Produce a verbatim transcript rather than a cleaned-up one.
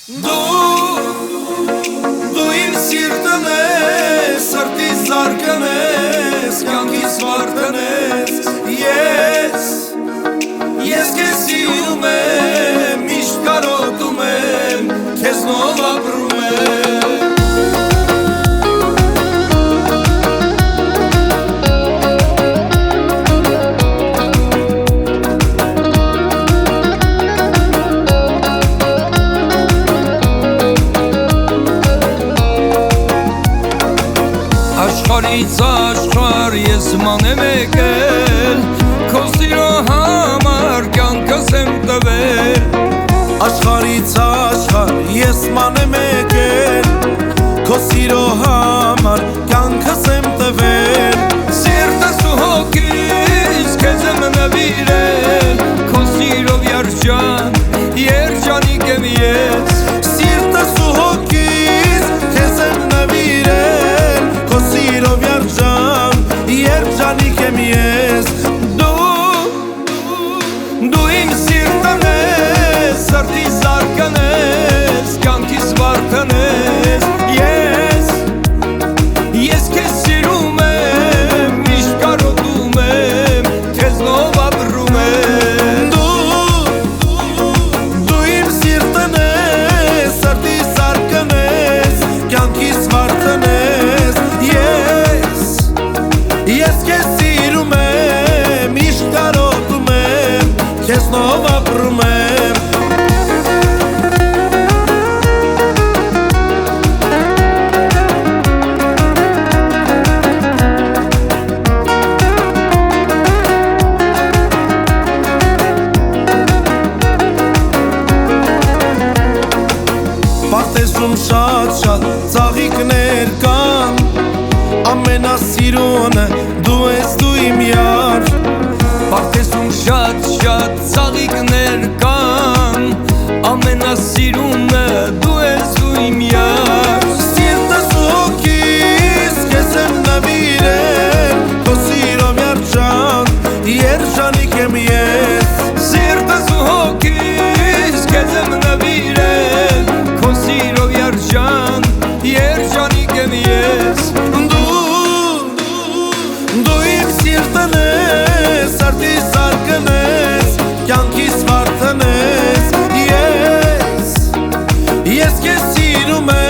Դու, դու իմ սիրտն ես, սրտիս զարկն ես, կյանքիս վարդն ես, ես, ես քեզ սիրում եմ, միշտ կարոտում եմ, քեզնով ապրում եմ Աշխարհից աշխարհ ես մանեմ եկել Քո սիրո համար կյանքս եմ տվել Աշխարհից աշխարհ ես մանեմ եկել Քո սիրո համար կյանքս եմ տվել Սիրտս ու հոգիս քեզ եմ նվիրել Քո սիրով երջան, երջանիկ եմ ես Սիրտս ու հոգիս քեզ եմ նվիրել Քո սիրով երջան, երջանիկ եմ ես Դու իմ սիրտն ես, սրտիս զարկն ես, կյանքիս վարդն ես Ես, ես քեզ սիրում եմ, միշտ կարոտում եմ, քեզնով ապրում եմ Դու իմ սիրտն ես, սրտիս զարկն ես, կյանքիս վարդն ես Ես, ես քեզ սիրում եմ, միշտ կարոտում եմ, քեզնով ապրում եմ Պարտեզում շատ-շատ ծաղիկներ կան Ամենասիրունը դու ես դու իմ յար Պարտեզում շատ-շատ ծաղիկներ կան Ամենասիրումը դու ես ու իմ յար Սիրտս ու հոգիս քեզ եմ նվիրել Քո սիրով երջան, երջանիկ եմ ես Սիրտս ու հոգիս քեզ եմ նվիրել Քո սիրով երջան, երջանիկ եմ ես Դու իմ սիրտն ես, սրտիս զարկն ես, կյանքիս վարդն ես Ես, ես քեզ սիրում եմ